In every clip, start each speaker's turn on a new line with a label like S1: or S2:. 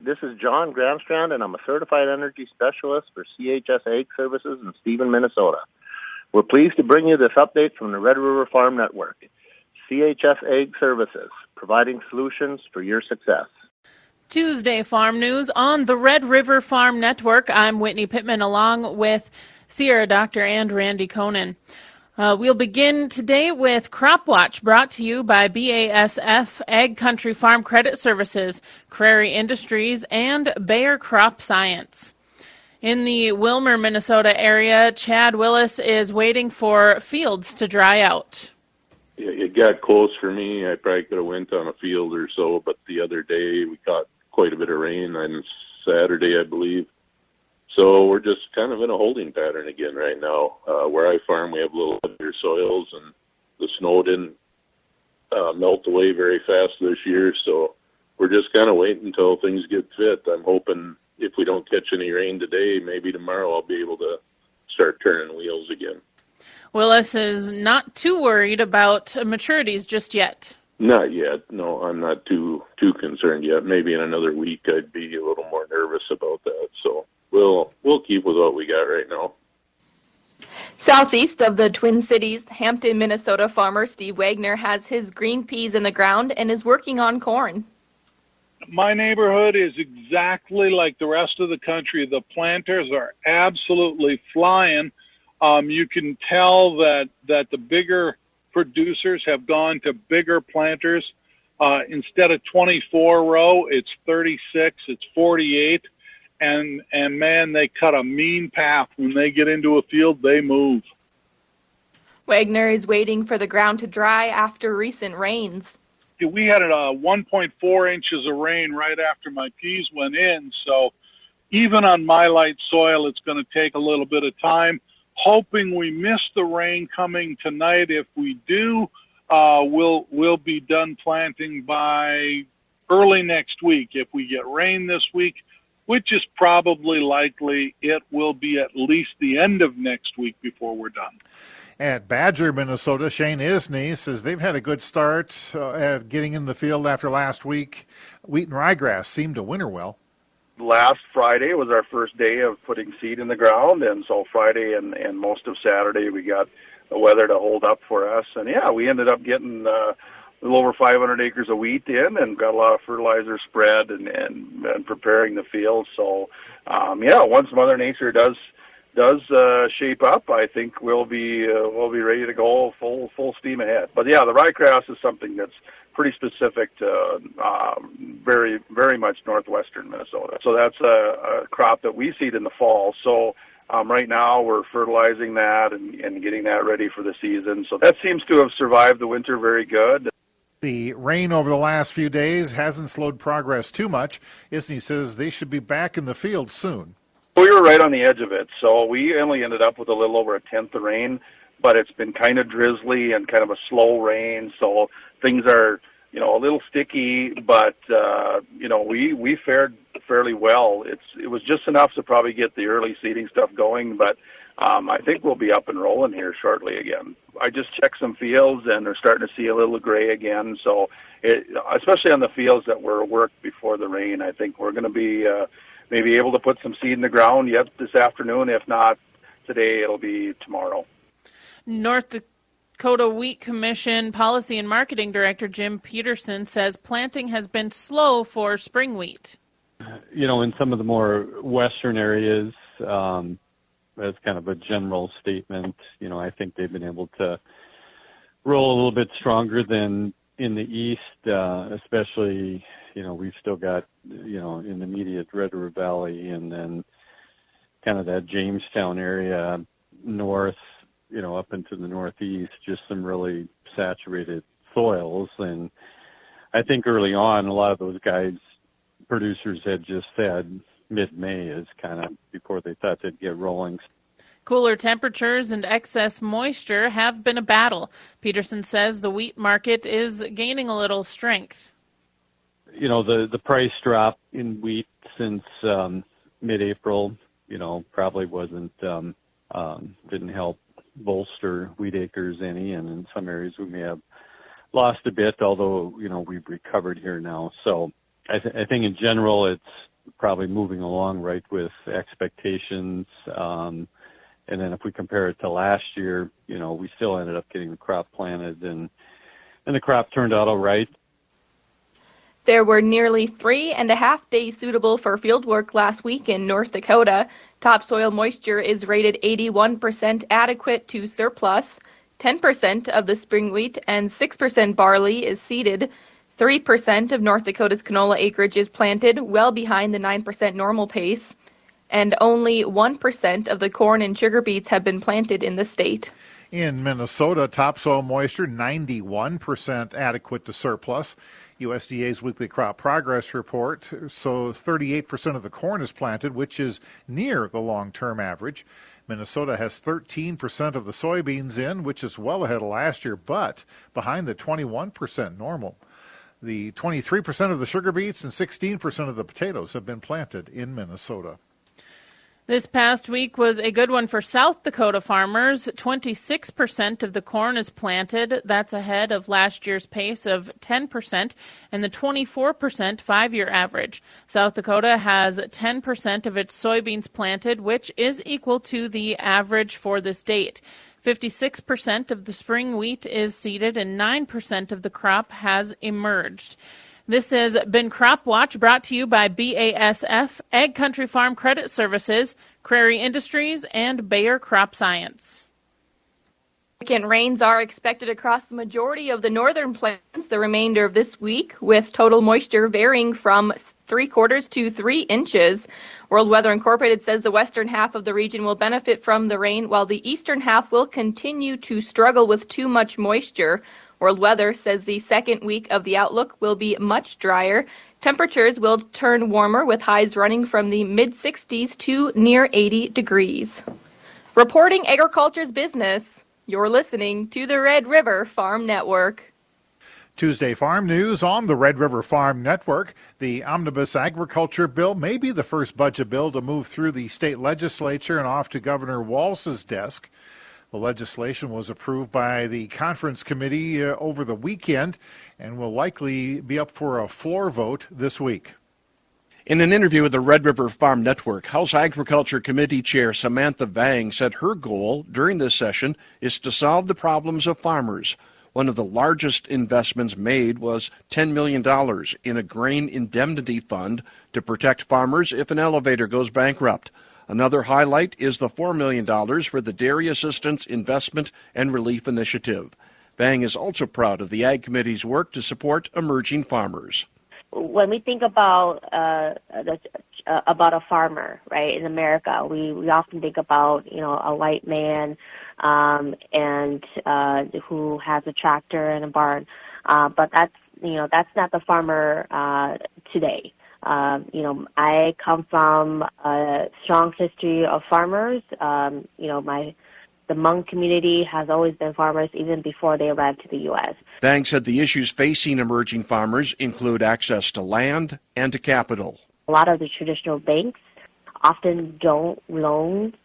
S1: This is John Gramstrand, and I'm a certified energy specialist for CHS Ag Services in Stephen, Minnesota. We're pleased to bring you this update from the Red River Farm Network. CHS Ag Services, providing solutions for your success.
S2: Tuesday Farm News on the Red River Farm Network. I'm Whitney Pittman along with Sierra Doctor and Randy Conan. We'll begin today with Crop Watch, brought to you by BASF, Ag Country Farm Credit Services, Crary Industries, and Bayer Crop Science. In the Willmar, Minnesota area, Chad Willis is waiting for fields to dry out.
S3: Yeah, it got close for me. I probably could have went on a field or so, but the other day we caught quite a bit of rain on Saturday, I believe. So we're just kind of in a holding pattern again right now. Where I farm, we have little heavier soils, and the snow didn't melt away very fast this year. So we're just kind of waiting until things get fit. I'm hoping if we don't catch any rain today, maybe tomorrow I'll be able to start turning wheels again.
S2: Willis is not too worried about maturities just yet.
S3: Not yet. No, I'm not too concerned yet. Maybe in another week I'd be a little more nervous about that. So we'll keep with what we got right now.
S4: Southeast of the Twin Cities, Hampton, Minnesota farmer Steve Wagner has his green peas in the ground and is working on corn.
S5: My neighborhood is exactly like the rest of the country. The planters are absolutely flying. You can tell that the bigger producers have gone to bigger planters. Instead of 24 row, it's 36, it's 48. And man, they cut a mean path. When they get into a field, they move.
S4: Wagner is waiting for the ground to dry after recent rains.
S5: We had 1.4 inches of rain right after my peas went in, so even on my light soil, it's going to take a little bit of time. Hoping we miss the rain coming tonight. If we do, we'll be done planting by early next week. If we get rain this week, which is probably likely, it will be at least the end of next week before we're done.
S6: At Badger, Minnesota, Shane Isney says they've had a good start at getting in the field after last week. Wheat and ryegrass seemed to winter well.
S7: Last Friday was our first day of putting seed in the ground, and so Friday and most of Saturday we got the weather to hold up for us. And, yeah, we ended up getting a little over 500 acres of wheat in and got a lot of fertilizer spread and preparing the field. So, once Mother Nature does shape up, I think we'll be ready to go full steam ahead. But, yeah, the ryegrass is something that's pretty specific to very, very much northwestern Minnesota. So that's a crop that we seed in the fall. So right now we're fertilizing that and getting that ready for the season. So that seems to have survived the winter very good.
S6: The rain over the last few days hasn't slowed progress too much. Isney says they should be back in the field soon.
S7: We were right on the edge of it. So we only ended up with a little over a tenth of rain, but it's been kind of drizzly and kind of a slow rain. So things are, a little sticky, but, we fared fairly well. It was just enough to probably get the early seeding stuff going, but I think we'll be up and rolling here shortly again. I just checked some fields, and they're starting to see a little gray again. So, especially on the fields that were worked before the rain, I think we're going to be maybe able to put some seed in the ground yet this afternoon. If not today, it'll be tomorrow.
S2: North Dakota Wheat Commission Policy and Marketing Director Jim Peterson says planting has been slow for spring wheat.
S8: In some of the more western areas, as kind of a general statement, I think they've been able to roll a little bit stronger than in the east, especially, we've still got, in the immediate Red River Valley and then kind of that Jamestown area north, up into the northeast, just some really saturated soils. And I think early on, a lot of those guys, producers had just said mid-May is kind of before they thought they'd get rolling.
S2: Cooler temperatures and excess moisture have been a battle. Peterson says the wheat market is gaining a little strength.
S8: The price drop in wheat since mid-April, probably wasn't, didn't help bolster wheat acres any, and in some areas we may have lost a bit, although, we've recovered here now. So I think in general probably moving along right with expectations. And then if we compare it to last year, we still ended up getting the crop planted, and the crop turned out all right.
S4: There were nearly 3.5 days suitable for field work last week in North Dakota. Topsoil moisture is rated 81% adequate to surplus. 10% of the spring wheat and 6% barley is seeded. 3% of North Dakota's canola acreage is planted, well behind the 9% normal pace. And only 1% of the corn and sugar beets have been planted in the state.
S6: In Minnesota, topsoil moisture 91% adequate to surplus. USDA's weekly crop progress report, so 38% of the corn is planted, which is near the long-term average. Minnesota has 13% of the soybeans in, which is well ahead of last year, but behind the 21% normal. The 23% of the sugar beets and 16% of the potatoes have been planted in Minnesota.
S2: This past week was a good one for South Dakota farmers. 26% of the corn is planted. That's ahead of last year's pace of 10% and the 24% five-year average. South Dakota has 10% of its soybeans planted, which is equal to the average for the state. 56% of the spring wheat is seeded and 9% of the crop has emerged. This has been Crop Watch, brought to you by BASF, Ag Country Farm Credit Services, Crary Industries, and Bayer Crop Science.
S4: Significant rains are expected across the majority of the northern plains the remainder of this week, with total moisture varying from 3/4 to 3 inches. World Weather Incorporated says the western half of the region will benefit from the rain, while the eastern half will continue to struggle with too much moisture. World Weather says the second week of the outlook will be much drier. Temperatures will turn warmer, with highs running from the mid-60s to near 80 degrees. Reporting agriculture's business, you're listening to the Red River Farm Network.
S6: Tuesday Farm News on the Red River Farm Network. The Omnibus Agriculture Bill may be the first budget bill to move through the state legislature and off to Governor Walz's desk. The legislation was approved by the conference committee over the weekend and will likely be up for a floor vote this week.
S9: In an interview with the Red River Farm Network, House Agriculture Committee Chair Samantha Vang said her goal during this session is to solve the problems of farmers. One of the largest investments made was $10 million in a grain indemnity fund to protect farmers if an elevator goes bankrupt. Another highlight is the $4 million for the Dairy Assistance Investment and Relief Initiative. Vang is also proud of the Ag Committee's work to support emerging farmers.
S10: When we think about a farmer, right, in America, we often think about, a white man and who has a tractor and a barn, but that's not the farmer today. I come from a strong history of farmers. The Hmong community has always been farmers even before they arrived to the U.S.
S9: Vang said the issues facing emerging farmers include access to land and to capital.
S10: A lot of the traditional banks often don't give loans,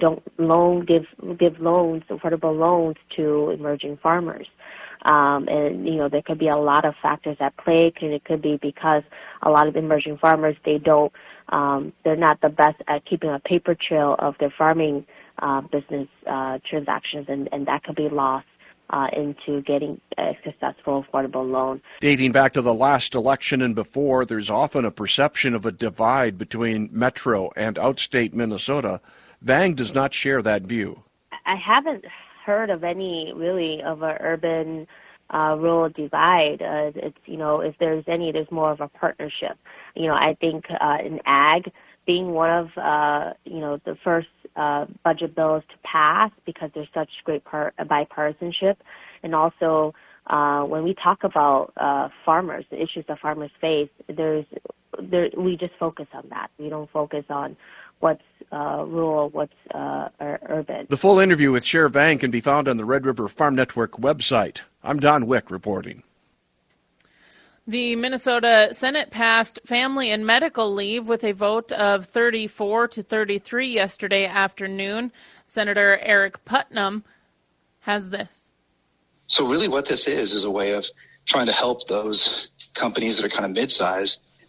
S10: affordable loans to emerging farmers. There could be a lot of factors at play. It could be because a lot of emerging farmers, they're not the best at keeping a paper trail of their farming business transactions, and that could be lost into getting a successful affordable loan.
S9: Dating back to the last election and before, there's often a perception of a divide between metro and outstate Minnesota. Vang does not share that view.
S10: I haven't heard of any really of an urban rural divide. If there's any, there's more of a partnership. I think in ag being one of the first budget bills to pass because there's such great bipartisanship, and also when we talk about farmers, the issues that farmers face, we just focus on that. We don't focus on what's rural, what's urban.
S9: The full interview with Chair Vang can be found on the Red River Farm Network website. I'm Don Wick reporting.
S2: The Minnesota Senate passed family and medical leave with a vote of 34 to 33 yesterday afternoon. Senator Eric Putnam has this.
S11: So really what this is a way of trying to help those companies that are kind of mid-sized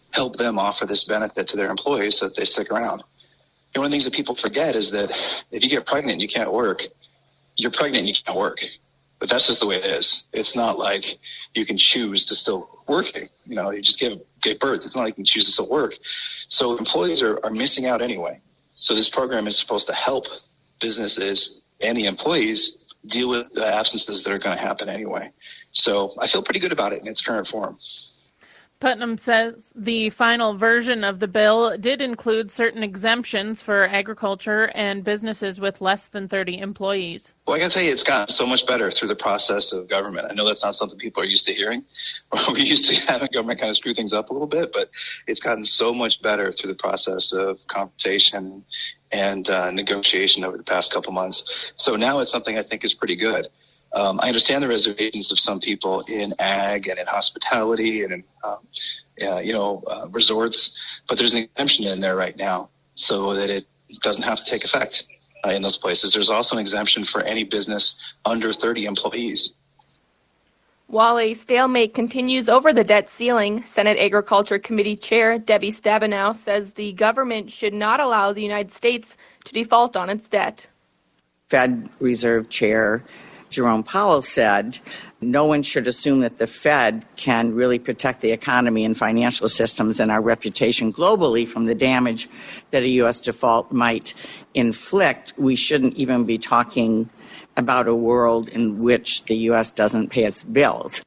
S11: help them offer this benefit to their employees so that they stick around. And one of the things that people forget is that if you get pregnant and you can't work, you're pregnant and you can't work. But that's just the way it is. It's not like you can choose to still working. You just give birth. It's not like you can choose to still work. So employees are missing out anyway. So this program is supposed to help businesses and the employees deal with the absences that are going to happen anyway. So I feel pretty good about it in its current form.
S2: Putnam says the final version of the bill did include certain exemptions for agriculture and businesses with less than 30 employees.
S11: Well, I got to tell you, it's gotten so much better through the process of government. I know that's not something people are used to hearing. We're used to having government kind of screw things up a little bit, but it's gotten so much better through the process of conversation and negotiation over the past couple months. So now it's something I think is pretty good. I understand the reservations of some people in ag and in hospitality and in, resorts, but there's an exemption in there right now so that it doesn't have to take effect in those places. There's also an exemption for any business under 30 employees.
S4: While a stalemate continues over the debt ceiling, Senate Agriculture Committee Chair Debbie Stabenow says the government should not allow the United States to default on its debt.
S12: Fed Reserve Chair Jerome Powell said, no one should assume that the Fed can really protect the economy and financial systems and our reputation globally from the damage that a U.S. default might inflict. We shouldn't even be talking about a world in which the U.S. doesn't pay its bills.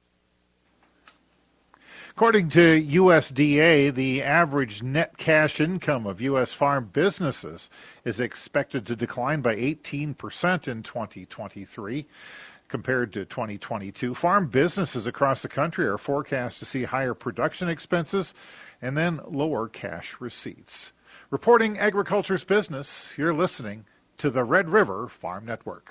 S6: According to USDA, the average net cash income of U.S. farm businesses is expected to decline by 18% in 2023 compared to 2022. Farm businesses across the country are forecast to see higher production expenses and then lower cash receipts. Reporting Agriculture's Business, you're listening to the Red River Farm Network.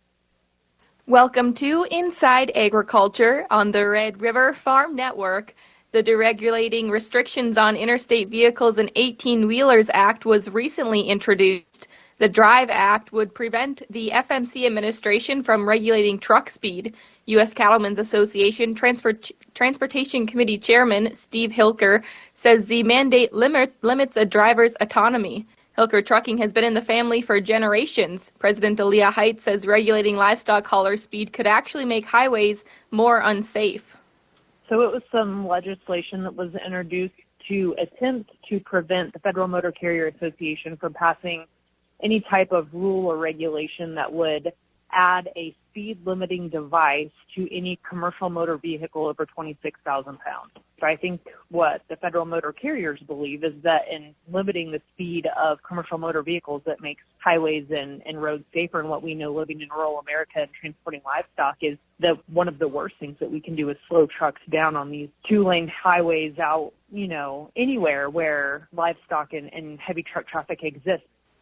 S4: Welcome to Inside Agriculture on the Red River Farm Network. The Deregulating Restrictions on Interstate Vehicles and 18-Wheelers Act was recently introduced. The DRIVE Act would prevent the FMC administration from regulating truck speed. U.S. Cattlemen's Association Transportation Committee Chairman Steve Hilker says the mandate limits a driver's autonomy. Hilker Trucking has been in the family for generations. President Aaliyah Height says regulating livestock hauler speed could actually make highways more unsafe.
S13: So it was some legislation that was introduced to attempt to prevent the Federal Motor Carrier Association from passing any type of rule or regulation that would add a speed limiting device to any commercial motor vehicle over 26,000 pounds. So I think what the federal motor carriers believe is that in limiting the speed of commercial motor vehicles, that makes highways and roads safer. And what we know living in rural America and transporting livestock is that one of the worst things that we can do is slow trucks down on these 2-lane highways out, anywhere where livestock and heavy truck traffic exists.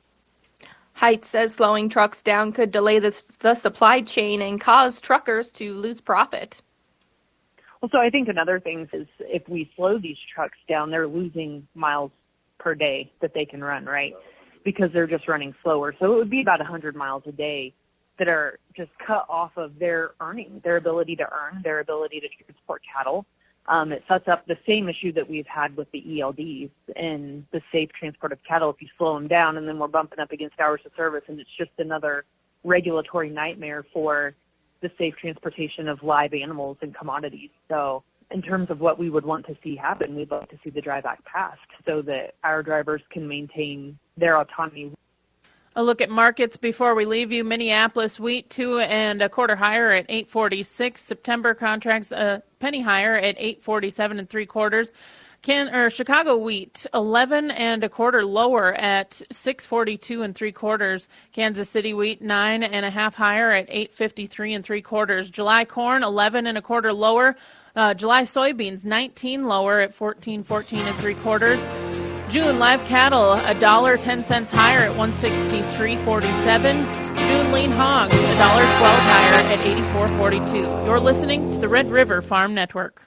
S4: Height says slowing trucks down could delay the supply chain and cause truckers to lose profit.
S13: Well, so I think another thing is if we slow these trucks down, they're losing miles per day that they can run, right? Because they're just running slower. So it would be about 100 miles a day that are just cut off of their earning, their ability to earn, their ability to transport cattle. It sets up the same issue that we've had with the ELDs and the safe transport of cattle. If you slow them down, and then we're bumping up against hours of service, and it's just another regulatory nightmare for the safe transportation of live animals and commodities. So in terms of what we would want to see happen, we'd love to see the DRIVE Act passed so that our drivers can maintain their autonomy.
S2: A look at markets before we leave you. Minneapolis wheat 2 1/4 higher at $8.46. September contracts a penny higher at $8.47 3/4. Chicago wheat 11 1/4 lower at $6.42 3/4. Kansas City wheat 9 1/2 higher at $8.53 3/4. July corn 11 1/4 lower. July soybeans 19 lower at $14.14 3/4. June live cattle $1.10 higher at $163.47. June lean hogs $1.12 higher at $84.42. You're listening to the Red River Farm Network.